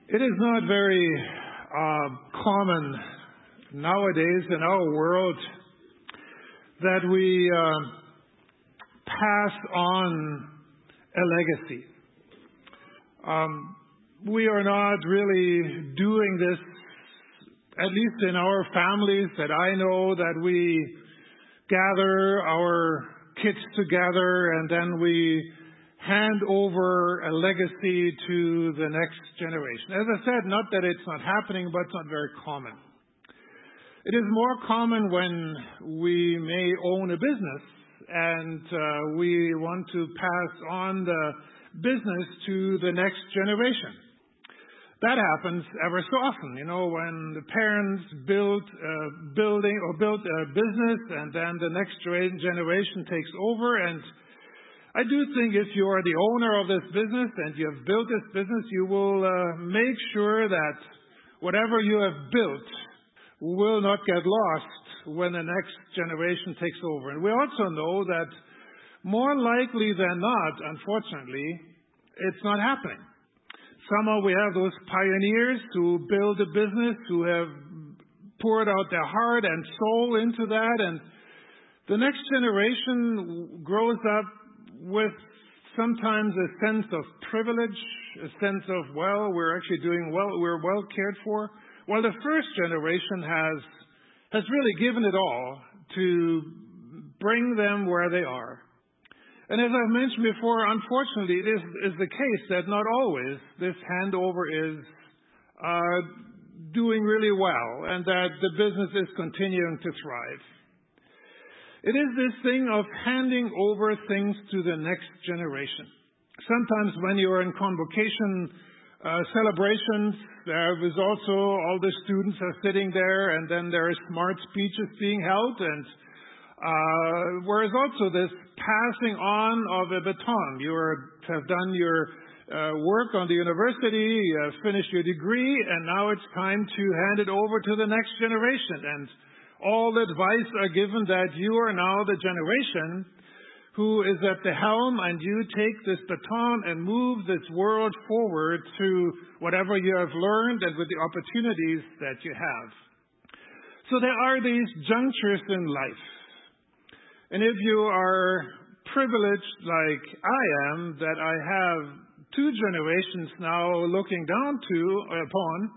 It is not very common nowadays in our world that we pass on a legacy. We are not really doing this, at least in our families that I know, that we gather our kids together and then we hand over a legacy to the next generation. As I said, not that it's not happening, but it's not very common. It is more common when we may own a business and we want to pass on the business to the next generation. That happens ever so often, when the parents build a building or build a business and then the next generation takes over. And I do think if you are the owner of this business and you have built this business, you will make sure that whatever you have built will not get lost when the next generation takes over. And we also know that more likely than not, unfortunately, it's not happening. Somehow we have those pioneers who build a business, who have poured out their heart and soul into that, and the next generation grows up with sometimes a sense of privilege, a sense of, we're actually doing well, we're well cared for, while the first generation has really given it all to bring them where they are. And as I've mentioned before, unfortunately, it is the case that not always this handover is doing really well and that the business is continuing to thrive. It is this thing of handing over things to the next generation. Sometimes when you are in convocation celebrations, there is also all the students are sitting there and then there are smart speeches being held, and whereas also this passing on of a baton. You have done your work on the university, you have finished your degree, and now it's time to hand it over to the next generation. And all advice are given that you are now the generation who is at the helm, and you take this baton and move this world forward to whatever you have learned and with the opportunities that you have. So there are these junctures in life. And if you are privileged like I am, that I have two generations now looking down upon,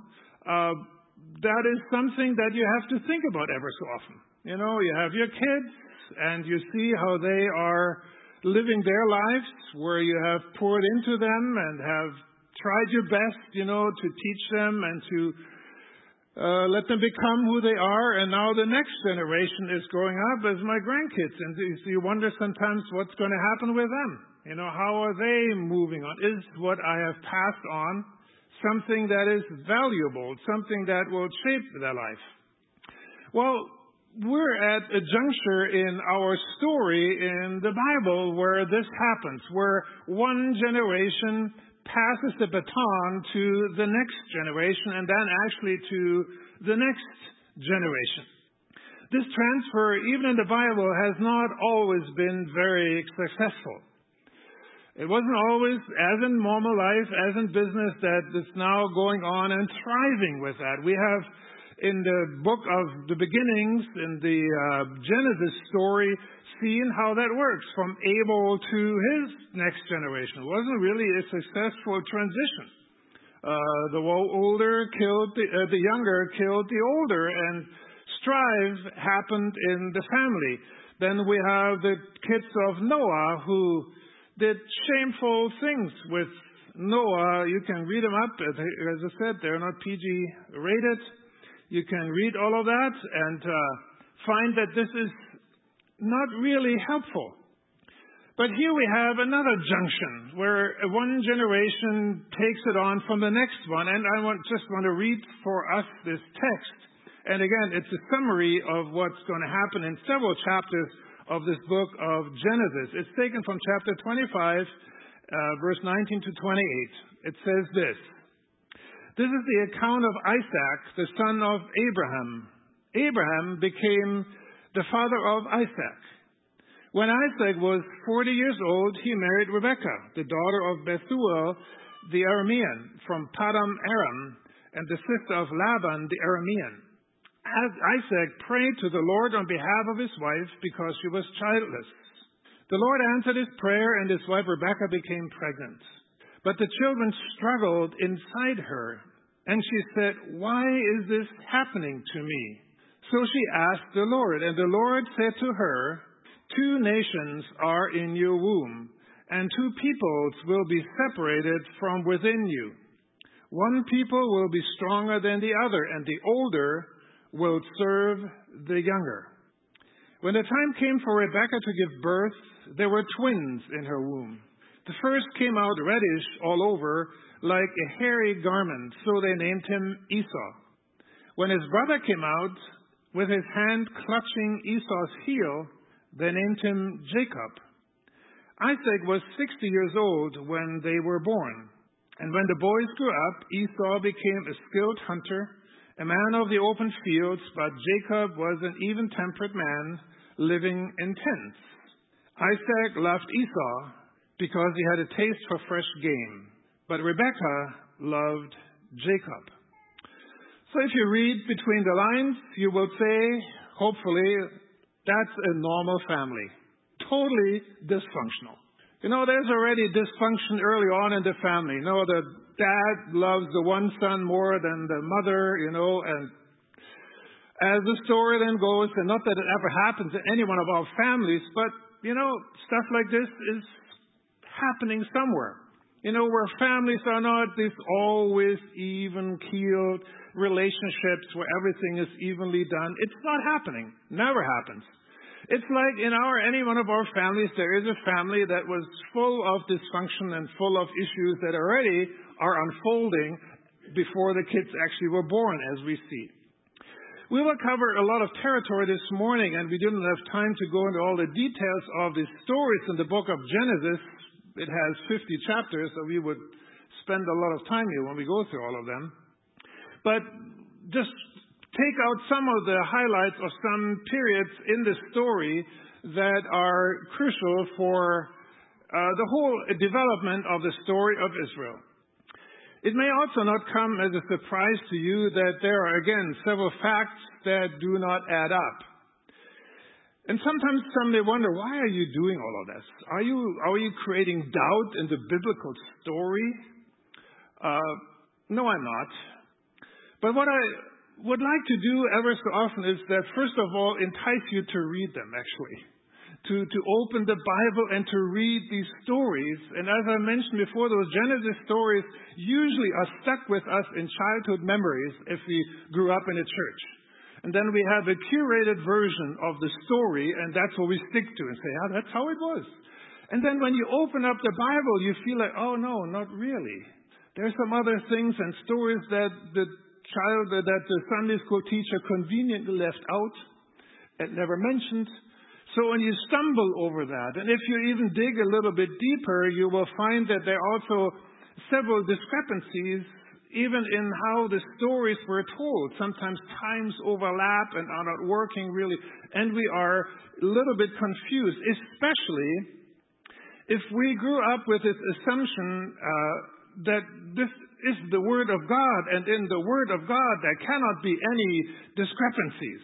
that is something that you have to think about ever so often. You have your kids and you see how they are living their lives, where you have poured into them and have tried your best, to teach them and to let them become who they are, and now the next generation is growing up as my grandkids, and you wonder sometimes what's going to happen with them. How are they moving on? Is what I have passed on something that is valuable, something that will shape their life? Well, we're at a juncture in our story in the Bible where this happens, where one generation passes the baton to the next generation and then actually to the next generation. This transfer, even in the Bible, has not always been very successful. It wasn't always, as in normal life, as in business, that it's now going on and thriving with that. We have in the book of the beginnings, in the Genesis story, seen how that works from Abel to his next generation. It wasn't really a successful transition. The younger killed the older, and strife happened in the family. Then we have the kids of Noah who did shameful things with Noah. You can read them up. As I said, they're not PG rated. You can read all of that and find that this is not really helpful. But here we have another junction where one generation takes it on from the next one. And I just want to read for us this text. And again, it's a summary of what's going to happen in several chapters of this book of Genesis. It's taken from chapter 25, verse 19 to 28. It says this. This is the account of Isaac, the son of Abraham. Abraham became the father of Isaac. When Isaac was 40 years old, he married Rebekah, the daughter of Bethuel, the Aramean, from Padam Aram, and the sister of Laban the Aramean. Isaac prayed to the Lord on behalf of his wife because she was childless. The Lord answered his prayer, and his wife Rebekah became pregnant. But the children struggled inside her, and she said, "Why is this happening to me?" So she asked the Lord, and the Lord said to her, "Two nations are in your womb, and two peoples will be separated from within you. One people will be stronger than the other, and the older will serve the younger." When the time came for Rebekah to give birth, there were twins in her womb. The first came out reddish all over, like a hairy garment, so they named him Esau. When his brother came out, with his hand clutching Esau's heel, they named him Jacob. Isaac was 60 years old when they were born. And when the boys grew up, Esau became a skilled hunter, a man of the open fields, but Jacob was an even-tempered man living in tents. Isaac loved Esau because he had a taste for fresh game, but Rebekah loved Jacob. So if you read between the lines, you will say, hopefully, that's a normal family. Totally dysfunctional. There's already dysfunction early on in the family. The dad loves the one son more than the mother, and as the story then goes, and not that it ever happens in any one of our families, but, stuff like this is happening somewhere. Where families are not this always even-keeled relationships where everything is evenly done. It's not happening. Never happens. It's like in any one of our families, there is a family that was full of dysfunction and full of issues that already are unfolding before the kids actually were born, as we see. We will cover a lot of territory this morning, and we didn't have time to go into all the details of the stories in the book of Genesis. It has 50 chapters, so we would spend a lot of time here when we go through all of them. But just take out some of the highlights of some periods in the story that are crucial for the whole development of the story of Israel. It may also not come as a surprise to you that there are, again, several facts that do not add up. And sometimes some may wonder, why are you doing all of this? Are you creating doubt in the biblical story? No, I'm not. But what I would like to do ever so often is that, first of all, entice you to read them, actually. To open the Bible and to read these stories. And as I mentioned before, those Genesis stories usually are stuck with us in childhood memories if we grew up in a church. And then we have a curated version of the story, and that's what we stick to and say, that's how it was. And then when you open up the Bible, you feel like, oh no, not really. There's some other things and stories that the Sunday school teacher conveniently left out and never mentioned. So when you stumble over that, and if you even dig a little bit deeper, you will find that there are also several discrepancies even in how the stories were told. Sometimes times overlap and are not working really, and we are a little bit confused, especially if we grew up with this assumption that this is the Word of God, and in the Word of God there cannot be any discrepancies.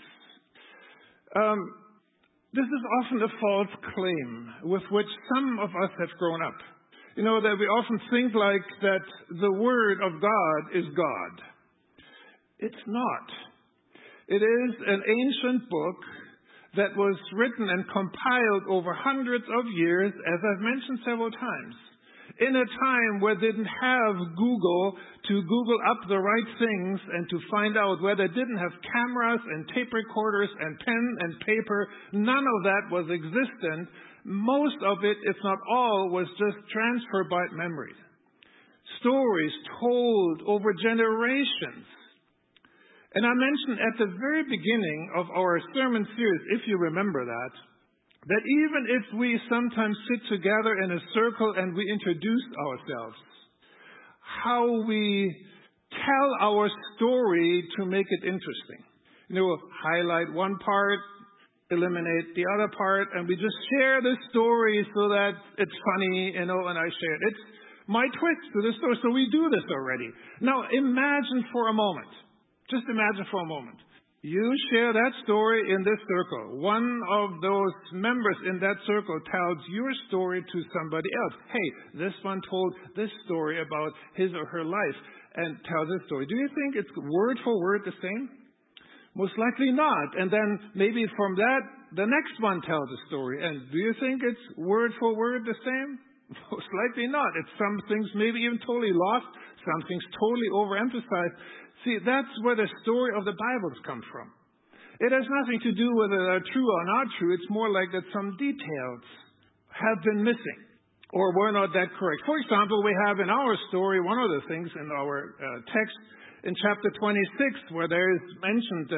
This is often a false claim with which some of us have grown up. That we often think like that the Word of God is God. It's not. It is an ancient book that was written and compiled over hundreds of years, as I've mentioned several times, in a time where they didn't have Google to Google up the right things and to find out, where they didn't have cameras and tape recorders and pen and paper. None of that was existent. Most of it, if not all, was just transferred by memory. Stories told over generations. And I mentioned at the very beginning of our sermon series, if you remember that even if we sometimes sit together in a circle and we introduce ourselves, how we tell our story to make it interesting. Highlight one part, eliminate the other part, and we just share the story so that it's funny, and I share it. It's my twist to the story. So we do this already. Now imagine for a moment, just imagine for a moment, you share that story in this circle. One of those members in that circle tells your story to somebody else. Hey, this one told this story about his or her life and tells this story. Do you think it's word for word the same? Most likely not. And then maybe from that, the next one tells a story. And do you think it's word for word the same? Most likely not. It's some things maybe even totally lost, some things totally overemphasized. See, that's where the story of the Bibles come from. It has nothing to do whether they're true or not true. It's more like that some details have been missing or were not that correct. For example, we have in our story one of the things in our text in chapter 26 where there is mentioned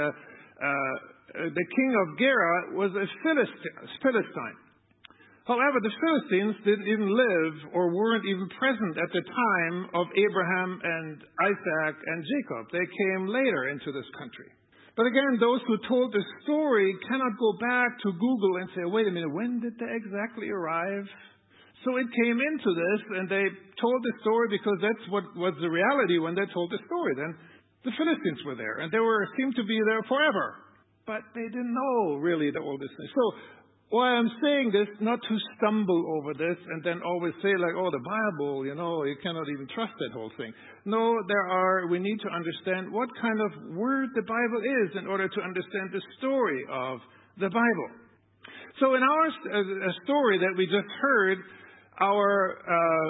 the king of Gerar was a Philistine. However, the Philistines didn't even live or weren't even present at the time of Abraham and Isaac and Jacob. They came later into this country. But again, those who told the story cannot go back to Google and say, wait a minute, when did they exactly arrive? So it came into this, and they told the story because that's what was the reality when they told the story. Then the Philistines were there, and they seemed to be there forever. But they didn't know really the oldest thing. So why I'm saying this, not to stumble over this and then always say like, oh, the Bible, you cannot even trust that whole thing. No, we need to understand what kind of word the Bible is in order to understand the story of the Bible. So in our story that we just heard, our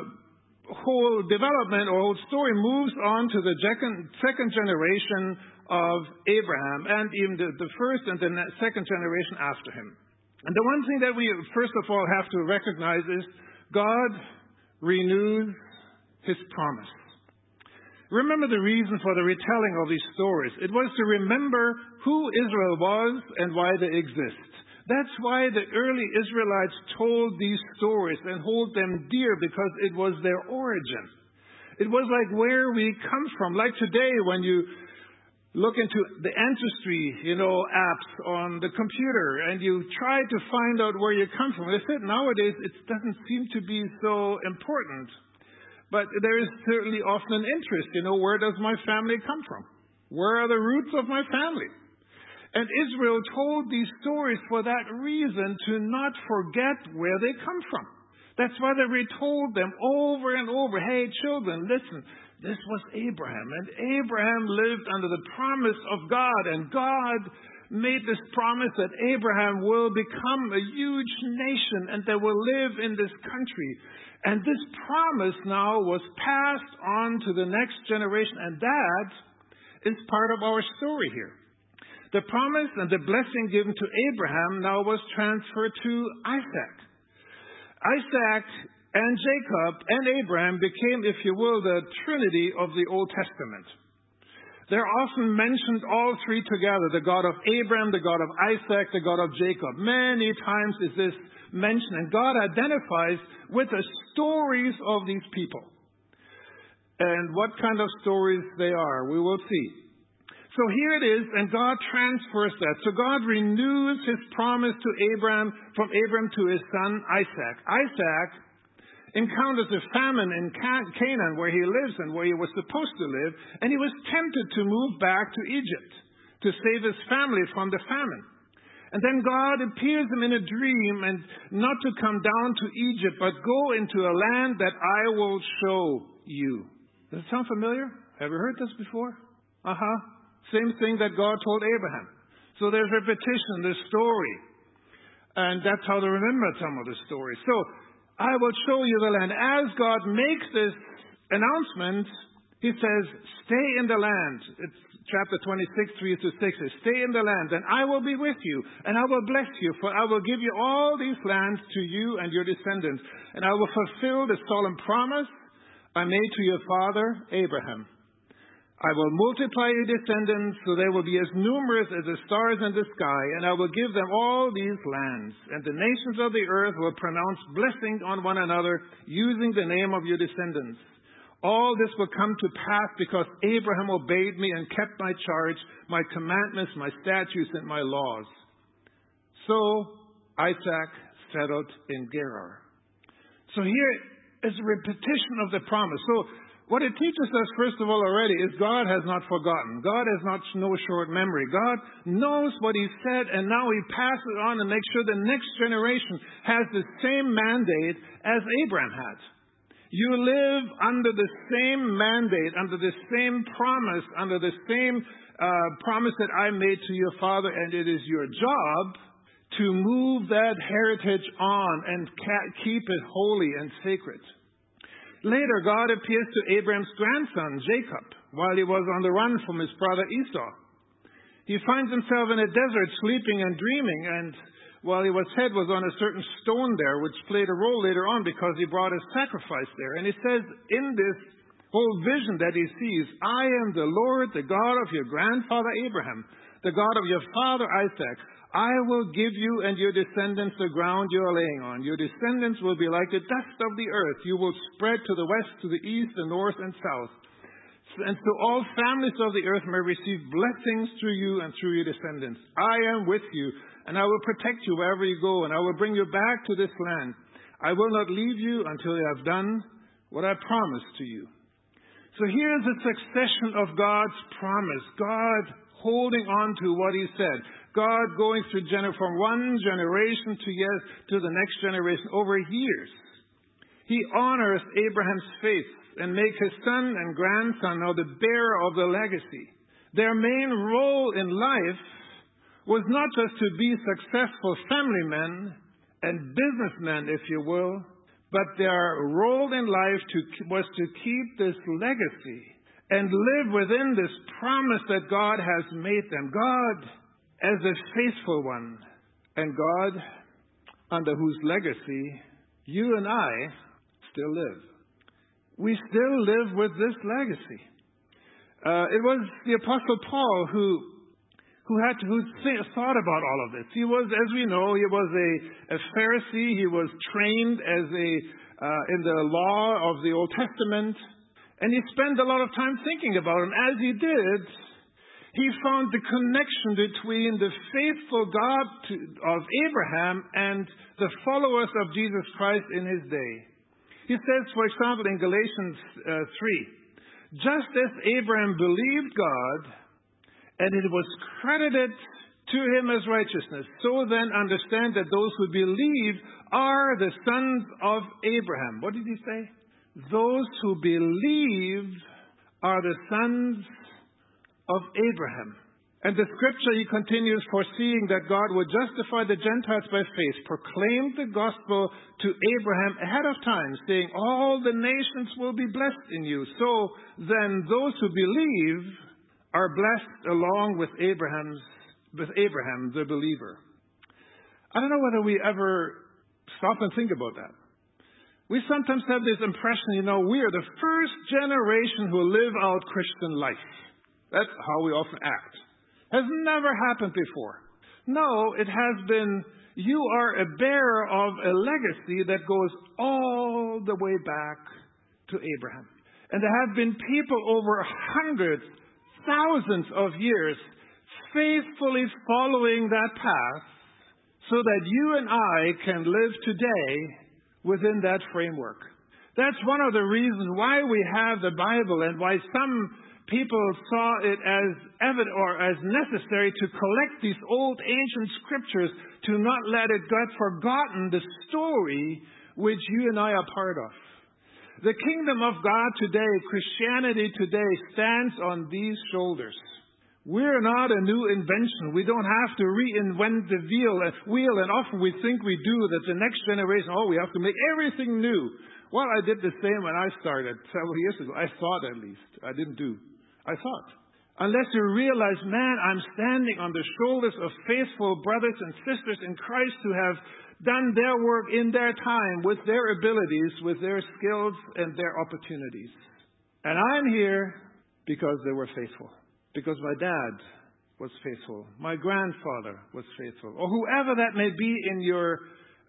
whole development or whole story moves on to the second generation of Abraham and even the first and the second generation after him. And the one thing that we first of all have to recognize is God renews His promise. Remember the reason for the retelling of these stories. It was to remember who Israel was and why they exist. That's why the early Israelites told these stories and hold them dear, because it was their origin. It was like where we come from. Like today when you look into the ancestry, apps on the computer, and you try to find out where you come from. I said nowadays it doesn't seem to be so important, but there is certainly often an interest. Where does my family come from? Where are the roots of my family? And Israel told these stories for that reason, to not forget where they come from. That's why they retold them over and over. Hey, children, listen. This was Abraham, and Abraham lived under the promise of God, and God made this promise that Abraham will become a huge nation and they will live in this country. And this promise now was passed on to the next generation, and that is part of our story here. The promise and the blessing given to Abraham now was transferred to Isaac. Isaac and Jacob and Abraham became, if you will, the Trinity of the Old Testament. They're often mentioned all three together, the God of Abraham, the God of Isaac, the God of Jacob. Many times is this mentioned, and God identifies with the stories of these people. And what kind of stories they are, we will see. So here it is, and God transfers that. So God renews His promise to Abraham, from Abraham to his son Isaac. Isaac encounters a famine in Canaan where he lives and where he was supposed to live, and he was tempted to move back to Egypt to save his family from the famine. And then God appears to him in a dream, and not to come down to Egypt, but go into a land that I will show you. Does it sound familiar? Have you heard this before? Same thing that God told Abraham. So there's repetition, there's story. And that's how to remember some of the stories. So I will show you the land. As God makes this announcement, He says, stay in the land. It's chapter 26, 3-6. Stay in the land, and I will be with you, and I will bless you, for I will give you all these lands to you and your descendants, and I will fulfill the solemn promise I made to your father, Abraham. I will multiply your descendants so they will be as numerous as the stars in the sky, and I will give them all these lands. And the nations of the earth will pronounce blessing on one another using the name of your descendants. All this will come to pass because Abraham obeyed me and kept my charge, my commandments, my statutes, and my laws. So Isaac settled in Gerar. So here It's a repetition of the promise. So what it teaches us, first of all, already is God has not forgotten. God has no short memory. God knows what He said, and now He passes it on and makes sure the next generation has the same mandate as Abraham had. You live under the same mandate, under the same promise, under the same promise that I made to your father, and it is your job to move that heritage on and keep it holy and sacred. Later, God appears to Abraham's grandson, Jacob, while he was on the run from his brother Esau. He finds himself in a desert, sleeping and dreaming, and while his head was on a certain stone there, which played a role later on because he brought a sacrifice there. And he says in this whole vision that he sees, I am the Lord, the God of your grandfather Abraham, the God of your father Isaac. I will give you and your descendants the ground you are laying on. Your descendants will be like the dust of the earth. You will spread to the west, to the east, the north, and south. And so all families of the earth may receive blessings through you and through your descendants. I am with you, and I will protect you wherever you go, and I will bring you back to this land. I will not leave you until you have done what I promised to you. So here's a succession of God's promise. God holding on to what He said. God going through from one generation to the next generation over years. He honors Abraham's faith and makes his son and grandson now the bearer of the legacy. Their main role in life was not just to be successful family men and businessmen, if you will, but their role in life was to keep this legacy and live within this promise that God has made them. God as a faithful one, and God under whose legacy you and I still live. We still live with this legacy. It was the Apostle Paul who thought about all of this. He was, as we know, he was a Pharisee. He was trained as in the law of the Old Testament, and he spent a lot of time thinking about it. And as he did, he found the connection between the faithful God of Abraham and the followers of Jesus Christ in his day. He says, for example, in Galatians 3, just as Abraham believed God, and it was credited to him as righteousness, so then understand that those who believe are the sons of Abraham. What did he say? Those who believe are the sons of Abraham. And the scripture, he continues, foreseeing that God would justify the Gentiles by faith, proclaimed the gospel to Abraham ahead of time, saying, all the nations will be blessed in you. So then those who believe are blessed along with Abraham, the believer. I don't know whether we ever stop and think about that. We sometimes have this impression, we are the first generation who live out Christian life. That's how we often act. Has never happened before. No, it has been, you are a bearer of a legacy that goes all the way back to Abraham. And there have been people over hundreds, thousands of years faithfully following that path so that you and I can live today within that framework. That's one of the reasons why we have the Bible and why some people saw it as evident or as necessary to collect these old ancient scriptures to not let it get forgotten, the story which you and I are part of. The kingdom of God today, Christianity today, stands on these shoulders. We're not a new invention. We don't have to reinvent the wheel, and often we think we do, that the next generation, we have to make everything new. Well, I did the same when I started several years ago. I thought, at least. I didn't do. I thought. Unless you realize, man, I'm standing on the shoulders of faithful brothers and sisters in Christ who have done their work in their time with their abilities, with their skills and their opportunities. And I'm here because they were faithful. Because my dad was faithful. My grandfather was faithful. Or whoever that may be in your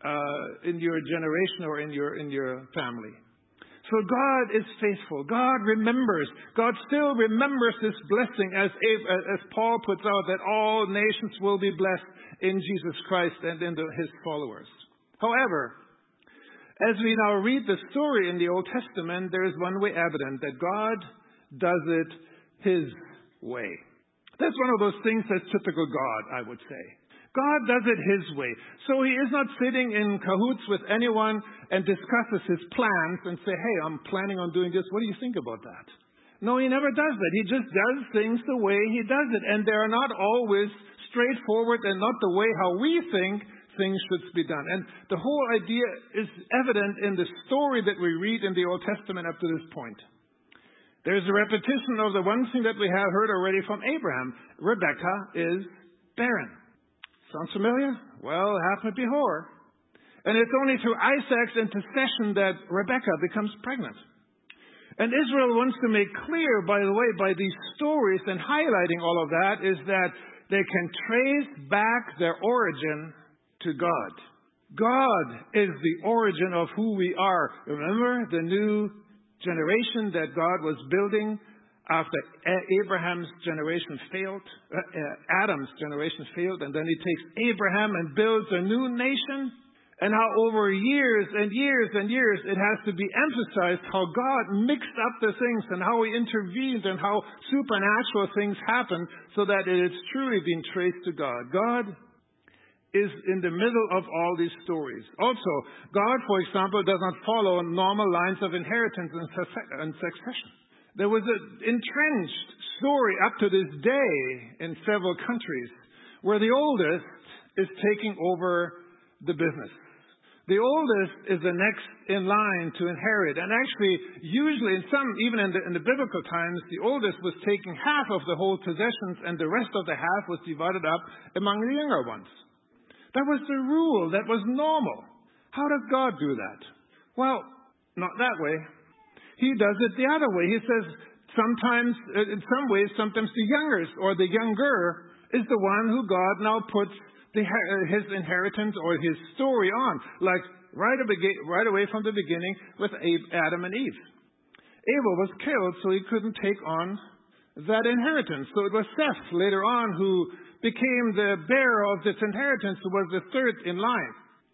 generation or in your family. So God is faithful. God remembers. God still remembers this blessing as Paul puts out, that all nations will be blessed in Jesus Christ and in his followers. However, As we now read the story in the Old Testament, there is one way evident that God does it His way. That's one of those things that's typical God, I would say. God does it His way. So He is not sitting in cahoots with anyone and discusses His plans and say, hey, I'm planning on doing this. What do you think about that? No, He never does that. He just does things the way He does it. And they are not always straightforward and not the way how we think things should be done. And the whole idea is evident in the story that we read in the Old Testament up to this point. There's a repetition of the one thing that we have heard already from Abraham. Rebekah is barren. Sounds familiar? Well, it happened before. And it's only through Isaac's intercession that Rebekah becomes pregnant. And Israel wants to make clear, by the way, by these stories and highlighting all of that, is that they can trace back their origin to God. God is the origin of who we are. Remember the new generation that God was building after Abraham's generation failed? Adam's generation failed, and then He takes Abraham and builds a new nation. And how over years and years and years it has to be emphasized how God mixed up the things and how He intervened and how supernatural things happen so that it is truly being traced to God. God is in the middle of all these stories. Also, God, for example, does not follow normal lines of inheritance and succession. There was an entrenched story up to this day in several countries where the oldest is taking over the business. The oldest is the next in line to inherit. And actually, usually in some, even in the biblical times, the oldest was taking half of the whole possessions and the rest of the half was divided up among the younger ones. That was the rule. That was normal. How does God do that? Well, not that way. He does it the other way. He says sometimes, in some ways, sometimes the youngest or the younger is the one who God now puts his inheritance or his story on. Like right away from the beginning with Adam and Eve. Abel was killed, so he couldn't take on that inheritance. So it was Seth later on who became the bearer of this inheritance, who was the third in line.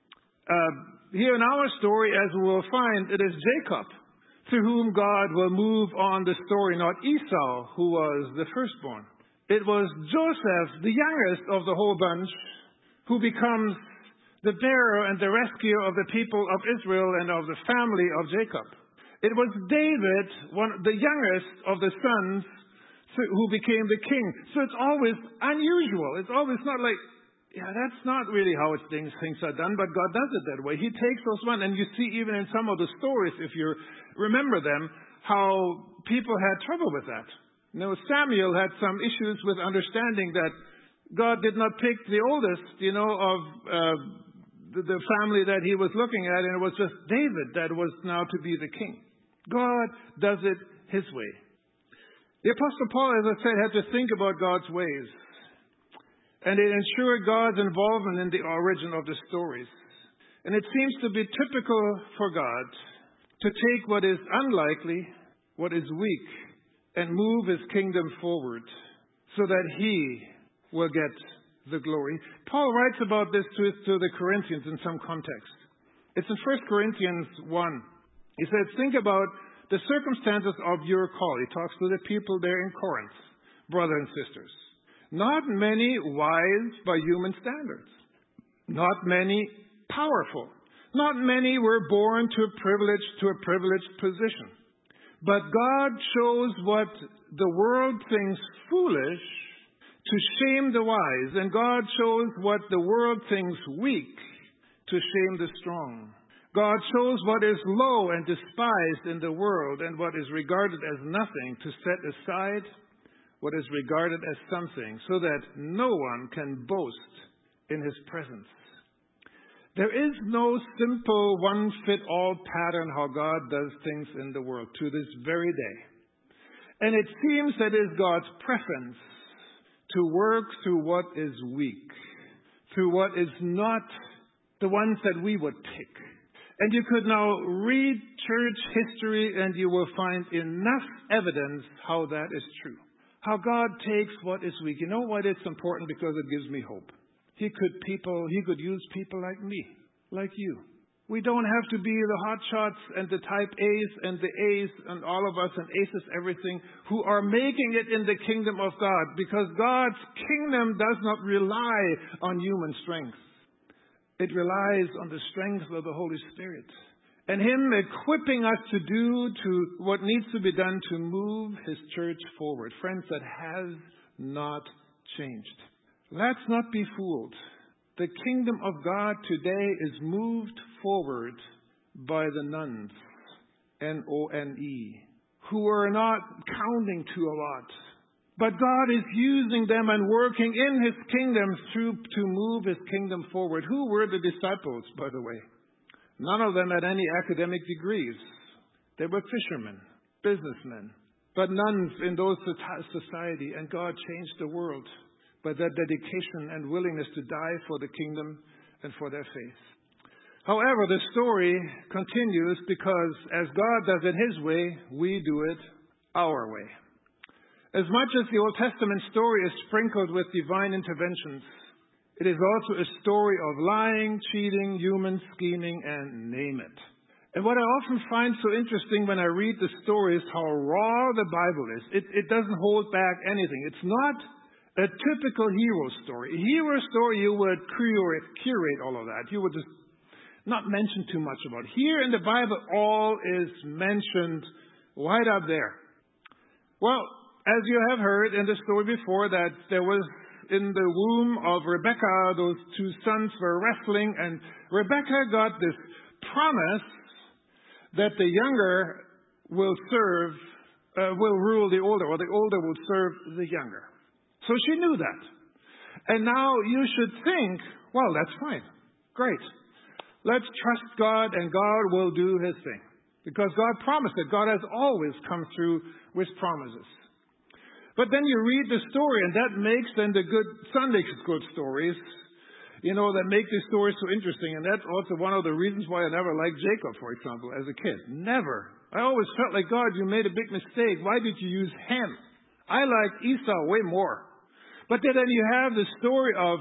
Here in our story, as we will find, it is Jacob through whom God will move on the story, not Esau, who was the firstborn. It was Joseph, the youngest of the whole bunch, who becomes the bearer and the rescuer of the people of Israel and of the family of Jacob. It was David, the youngest of the sons, who became the king. So it's always unusual. It's always not like, yeah, that's not really how things are done, but God does it that way. He takes those one, and you see even in some of the stories, if you remember them, how people had trouble with that. You know, Samuel had some issues with understanding that God did not pick the oldest, of the family that he was looking at, and it was just David that was now to be the king. God does it His way. The Apostle Paul, as I said, had to think about God's ways. And it ensured God's involvement in the origin of the stories. And it seems to be typical for God to take what is unlikely, what is weak, and move His kingdom forward so that He will get the glory. Paul writes about this to the Corinthians in some context. It's in 1 Corinthians 1. He says, think about the circumstances of your call. He talks to the people there in Corinth, brothers and sisters. Not many wise by human standards. Not many powerful. Not many were born to a privileged position. But God chose what the world thinks foolish to shame the wise. And God chose what the world thinks weak to shame the strong. God chose what is low and despised in the world and what is regarded as nothing to set aside what is regarded as something, so that no one can boast in His presence. There is no simple one-fit-all pattern how God does things in the world to this very day. And it seems that it is God's preference to work through what is weak, through what is not the ones that we would pick. And you could now read church history and you will find enough evidence how that is true. How God takes what is weak. You know why it's important? Because it gives me hope. He could use people like me, like you. We don't have to be the hot shots and the type A's and the A's and all of us and aces everything who are making it in the kingdom of God, because God's kingdom does not rely on human strength. It relies on the strength of the Holy Spirit and Him equipping us to do what needs to be done to move His church forward. Friends, that has not changed. Let's not be fooled. The kingdom of God today is moved forward by the nones, N-O-N-E, who are not counting to a lot. But God is using them and working in His kingdom to move His kingdom forward. Who were the disciples, by the way? None of them had any academic degrees. They were fishermen, businessmen, but nuns in those society. And God changed the world by their dedication and willingness to die for the kingdom and for their faith. However, the story continues because as God does it His way, we do it our way. As much as the Old Testament story is sprinkled with divine interventions, it is also a story of lying, cheating, human scheming, and name it. And what I often find so interesting when I read the story is how raw the Bible is. It doesn't hold back anything. It's not a typical hero story. A hero story, you would curate all of that. You would just not mention too much about it. Here in the Bible, all is mentioned right up there. Well, as you have heard in the story before, that there was in the womb of Rebekah, those two sons were wrestling, and Rebekah got this promise that the younger will rule the older, or the older will serve the younger. So she knew that. And now you should think, well, that's fine. Great. Let's trust God and God will do His thing. Because God promised it. God has always come through with promises. But then you read the story, and that makes then the good Sunday school stories, that make these stories so interesting. And that's also one of the reasons why I never liked Jacob, for example, as a kid. Never. I always felt like, God, you made a big mistake. Why did you use him? I liked Esau way more. But then you have the story of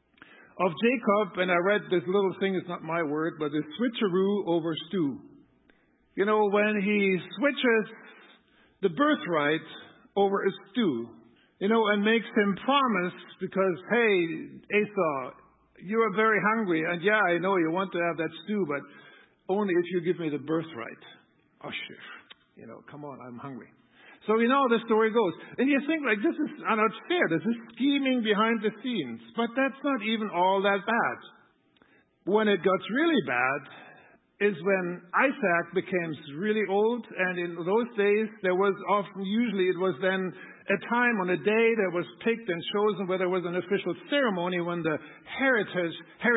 Jacob, and I read this little thing, it's not my word, but the switcheroo over stew. When he switches the birthright over a stew, and makes him promise because, hey, Esau, you are very hungry, and yeah, I know you want to have that stew, but only if you give me the birthright. Oh, shit. Come on, I'm hungry. So the story goes. And you think, this is not fair. This is scheming behind the scenes. But that's not even all that bad. When it got really bad is when Isaac became really old. And in those days, it was then a time on a day that was picked and chosen where there was an official ceremony when the heritage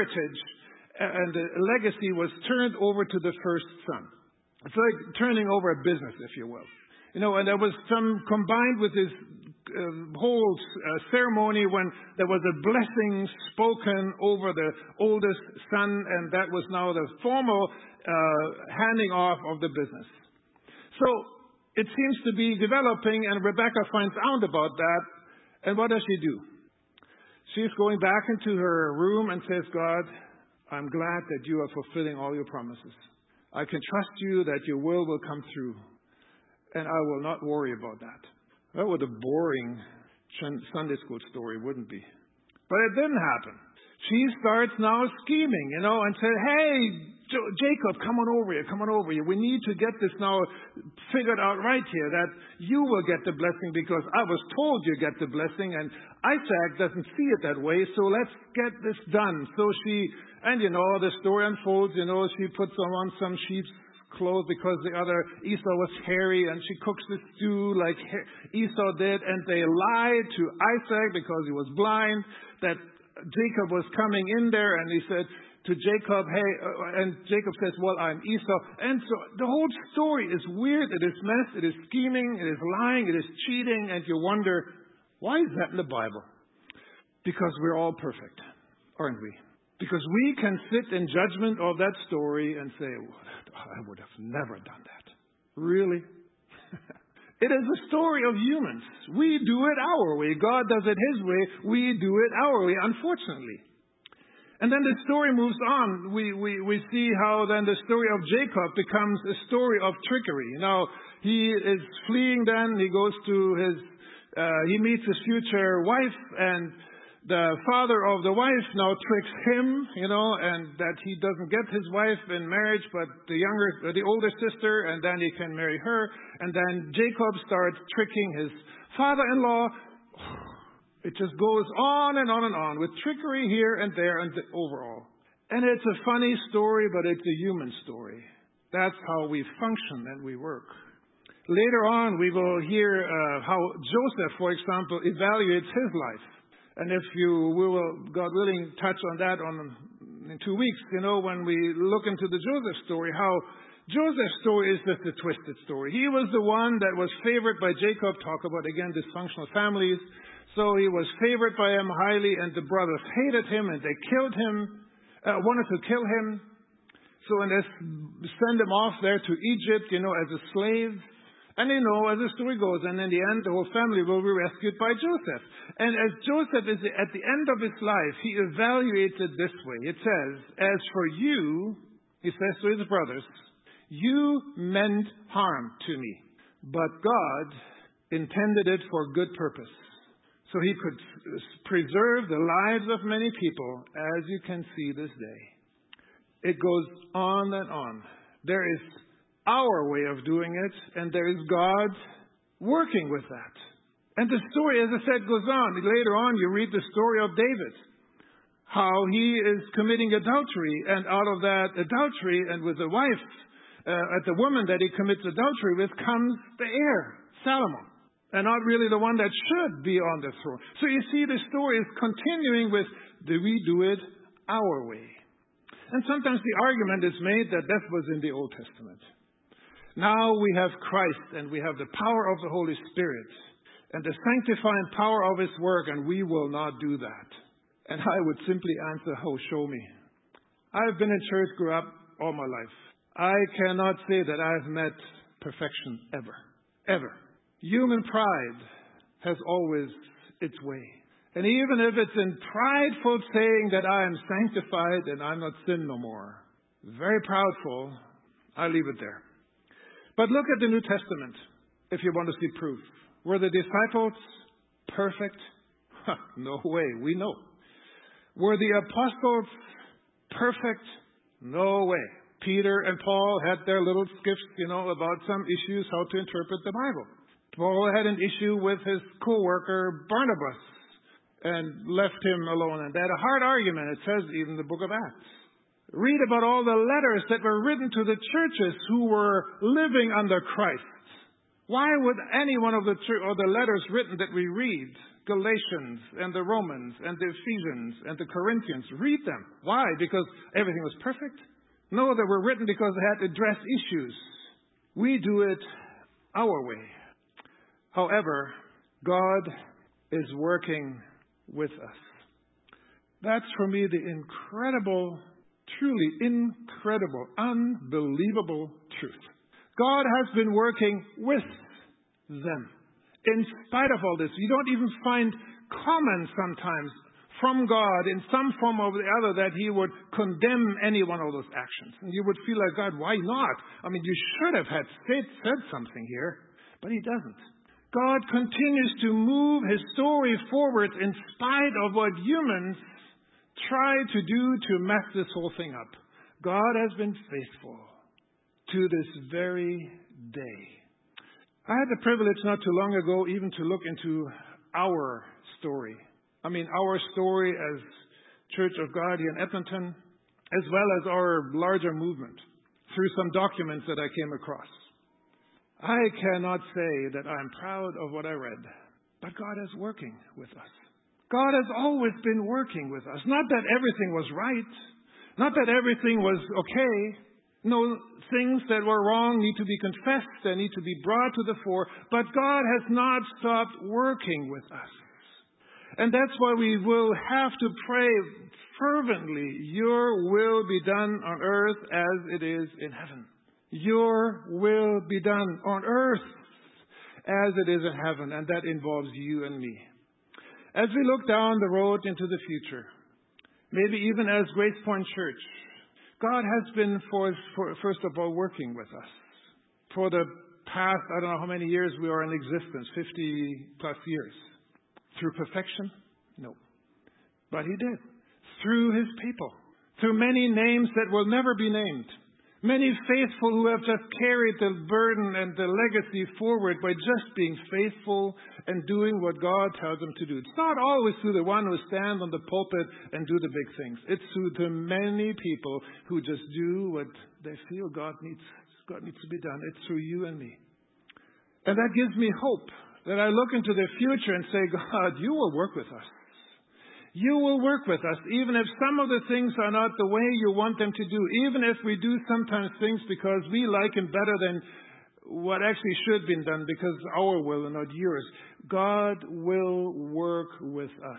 and the legacy was turned over to the first son. It's like turning over a business, if you will. And there was some combined with this whole ceremony when there was a blessing spoken over the oldest son, and that was now the formal handing off of the business. So it seems to be developing, and Rebekah finds out about that. And what does she do? She's going back into her room and says, God, I'm glad that you are fulfilling all your promises. I can trust you that your will come through. And I will not worry about that. That was a boring Sunday school story, wouldn't be? But it didn't happen. She starts now scheming, and said, hey, Jacob, come on over here. We need to get this now figured out right here, that you will get the blessing because I was told you get the blessing, and Isaac doesn't see it that way, so let's get this done. So the story unfolds, she puts on some sheep's clothes because the other Esau was hairy, and she cooks the stew like Esau did, and they lied to Isaac because he was blind that Jacob was coming in there, and he said to Jacob, hey, and Jacob says, well, I'm Esau. And so the whole story is weird, it is mess, it is scheming, it is lying, it is cheating, and you wonder, why is that in the Bible? Because we're all perfect, aren't we? Because we can sit in judgment of that story and say, I would have never done that. Really? It is a story of humans. We do it our way. God does it His way. We do it our way, unfortunately. And then the story moves on. We see how then the story of Jacob becomes a story of trickery. Now, he is fleeing then. He goes to he meets his future wife, and the father of the wife now tricks him, and that he doesn't get his wife in marriage, but the older sister, and then he can marry her. And then Jacob starts tricking his father-in-law. It just goes on and on and on with trickery here and there and overall. And it's a funny story, but it's a human story. That's how we function and we work. Later on, we will hear how Joseph, for example, evaluates his life. And we will, God willing, touch on that in 2 weeks, when we look into the Joseph story, how Joseph's story is just a twisted story. He was the one that was favored by Jacob. Talk about, again, dysfunctional families. So he was favored by him highly, and the brothers hated him, and they wanted to kill him. So and they send him off there to Egypt, as a slave. And as the story goes, and in the end, the whole family will be rescued by Joseph. And as Joseph is at the end of his life, he evaluates it this way. It says, "As for you," he says to his brothers, "you meant harm to me, but God intended it for good purpose, so he could preserve the lives of many people, as you can see this day." It goes on and on. There is our way of doing it, and there is God working with that. And the story, as I said, goes on. Later on, you read the story of David, how he is committing adultery, and out of that adultery, and with the wife, the woman that he commits adultery with, comes the heir, Solomon, and not really the one that should be on the throne. So you see, the story is continuing with, do we do it our way? And sometimes the argument is made that that was in the Old Testament. Now we have Christ, and we have the power of the Holy Spirit, and the sanctifying power of His work, and we will not do that. And I would simply answer, show me. I've been in church, grew up all my life. I cannot say that I've met perfection ever. Ever. Human pride has always its way. And even if it's in prideful saying that I am sanctified and I'm not sin no more, very proudful, I leave it there. But look at the New Testament, if you want to see proof. Were the disciples perfect? No way, we know. Were the apostles perfect? No way. Peter and Paul had their little skiffs, about some issues, how to interpret the Bible. Paul had an issue with his co-worker Barnabas and left him alone. And they had a hard argument, it says even in the book of Acts. Read about all the letters that were written to the churches who were living under Christ. Why would any one of the letters written that we read, Galatians and the Romans and the Ephesians and the Corinthians, read them? Why? Because everything was perfect? No, they were written because they had to address issues. We do it our way. However, God is working with us. That's for me the incredible, truly incredible, unbelievable truth. God has been working with them. In spite of all this, you don't even find comments sometimes from God in some form or the other that He would condemn any one of those actions. And you would feel like, God, why not? You should have said something here, but He doesn't. God continues to move His story forward in spite of what humans try to do to mess this whole thing up. God has been faithful to this very day. I had the privilege not too long ago even to look into our story. Our story as Church of God here in Edmonton, as well as our larger movement, through some documents that I came across. I cannot say that I'm proud of what I read, but God is working with us. God has always been working with us. Not that everything was right, not that everything was okay. No, things that were wrong need to be confessed, they need to be brought to the fore, but God has not stopped working with us. And that's why we will have to pray fervently, your will be done on earth as it is in heaven. Your will be done on earth as it is in heaven, and that involves you and me. As we look down the road into the future, maybe even as Grace Point Church, God has been, first of all, working with us. For the past, I don't know how many years we are in existence, 50 plus years. Through perfection? No. But He did. Through His people. Through many names that will never be named. Many faithful who have just carried the burden and the legacy forward by just being faithful and doing what God tells them to do. It's not always through the one who stands on the pulpit and do the big things. It's through the many people who just do what they feel God needs to be done. It's through you and me. And that gives me hope that I look into the future and say, God, you will work with us. You will work with us, even if some of the things are not the way you want them to do, even if we do sometimes things because we like them better than what actually should have been done because our will and not yours. God will work with us.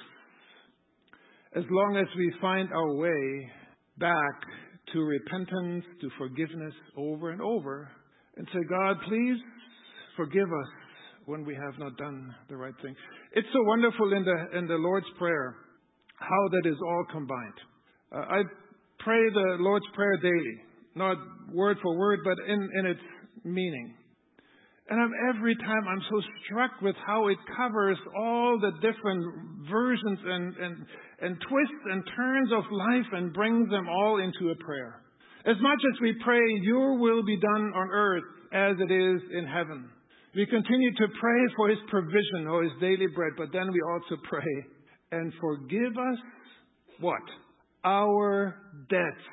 As long as we find our way back to repentance, to forgiveness over and over, and say, God, please forgive us when we have not done the right thing. It's so wonderful in the Lord's Prayer how that is all combined. I pray the Lord's Prayer daily, not word for word, but in its meaning. And every time I'm so struck with how it covers all the different versions and twists and turns of life and brings them all into a prayer. As much as we pray, your will be done on earth as it is in heaven. We continue to pray for His provision or His daily bread, but then we also pray, and forgive us, what? Our debts,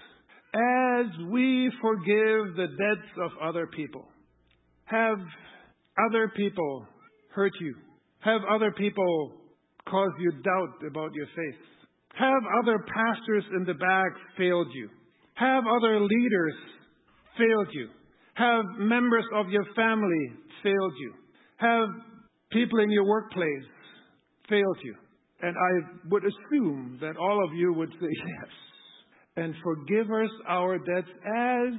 as we forgive the debts of other people. Have other people hurt you? Have other people cause you doubt about your faith? Have other pastors in the back failed you? Have other leaders failed you? Have members of your family failed you? Have people in your workplace failed you? And I would assume that all of you would say yes. And forgive us our debts as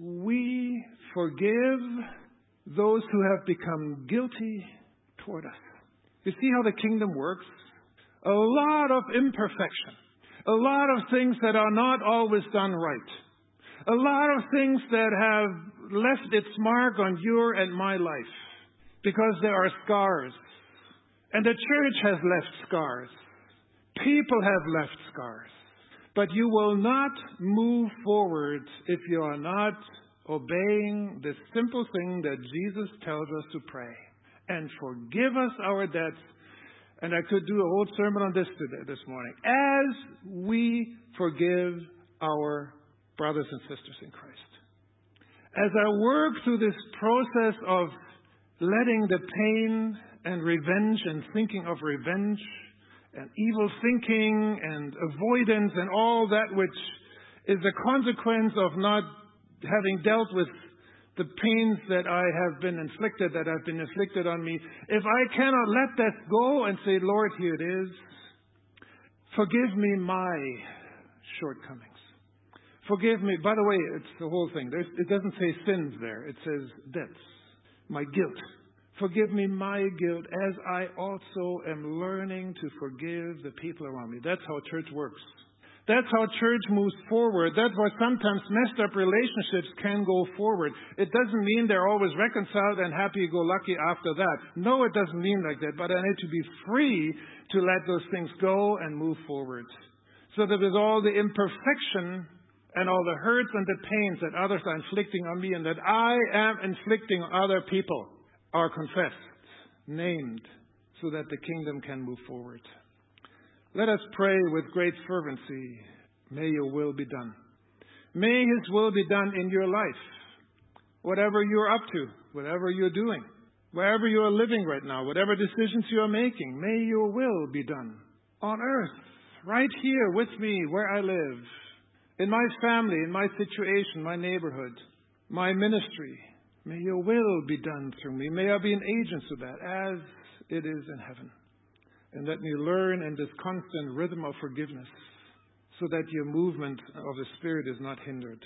we forgive those who have become guilty toward us. You see how the kingdom works? A lot of imperfection. A lot of things that are not always done right. A lot of things that have left its mark on your and my life. Because there are scars. And the church has left scars. People have left scars. But you will not move forward if you are not obeying the simple thing that Jesus tells us to pray. And forgive us our debts. And I could do a whole sermon on this this morning. As we forgive our brothers and sisters in Christ. As I work through this process of letting the pain and revenge and thinking of revenge and evil thinking and avoidance and all that which is a consequence of not having dealt with the pains that I have been inflicted, that have been inflicted on me, if I cannot let that go and say, Lord, here it is, forgive me my shortcomings. Forgive me. By the way, it's the whole thing. It doesn't say sins there. It says debts. My guilt. Forgive me my guilt as I also am learning to forgive the people around me. That's how church works. That's how church moves forward. That's why sometimes messed up relationships can go forward. It doesn't mean they're always reconciled and happy-go-lucky after that. No, it doesn't mean like that. But I need to be free to let those things go and move forward. So that with all the imperfection and all the hurts and the pains that others are inflicting on me and that I am inflicting on other people are confessed, named, so that the kingdom can move forward. Let us pray with great fervency. May your will be done. May His will be done in your life. Whatever you're up to, whatever you're doing, wherever you are living right now, whatever decisions you are making, may your will be done on earth, right here with me where I live, in my family, in my situation, my neighborhood, my ministry. May your will be done through me. May I be an agent of that as it is in heaven. And let me learn in this constant rhythm of forgiveness so that your movement of the Spirit is not hindered.